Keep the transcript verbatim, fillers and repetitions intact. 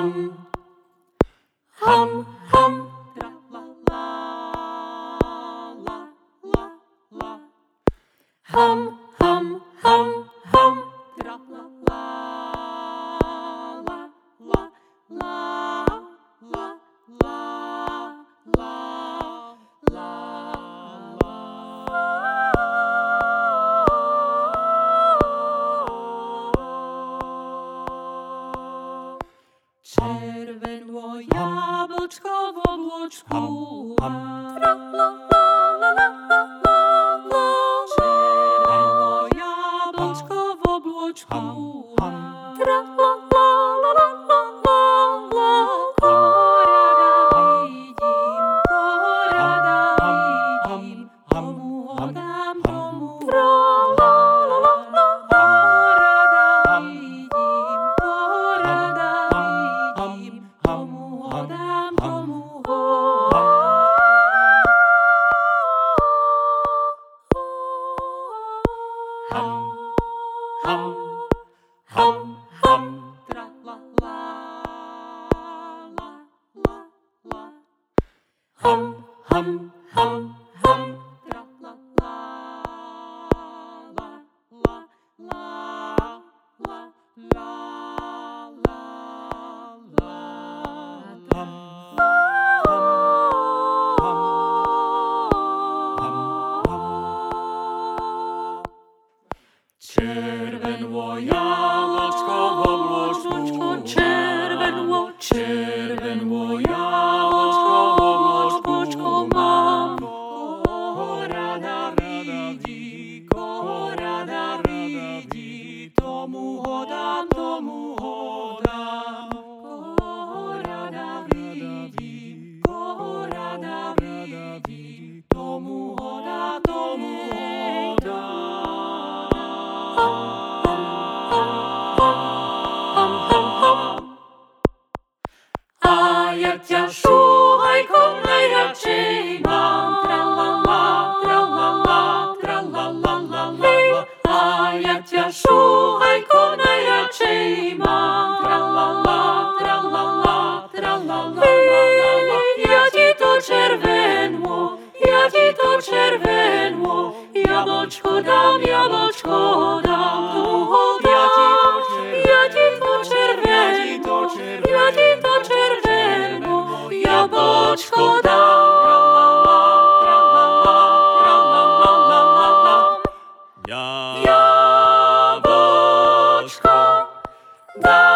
hum, hum, hum, tra la la la la la, hum, hum, hum, hum, tra la la la la la la la la la la. Červenło jabłczko w obłoczku, tra la la la la la la. Czerwenło jabłczko w obłoczku, tra la la la la la la. Korada widzim, korada widzim, komu oddam, komu tra la la la la. Korada widzim, korada widzim, komu oddam, komu oddam. Hum, hum, hum, hum, tra la la la la la. Hum, hum, hum, hum, tra la la la la la la la la la. Hum, Červenło jabłczko w obłoczku, czerwenło, czerwenło jabłczko w obłoczku mam. Korada widzi, korada widzi, tomu oddam, tomu oddam. Korada widzi, korada widzi, tomu oddam, tomu oddam. A ja ťa šúhajkom najradšej mám, tra-la-la, tra-la-la, tra-la-la-la-la. A ja ťa šúhajkom najradšej mám, tra-la-la, tra-la-la, tra-la-la-la-la. Ja ti to červenło, ja ti to červenło, jablčko dám, jablčko dám, tu ho dám. Ja ti to červenło, ja ti to červenło, jablčko dám. Jablčko dám.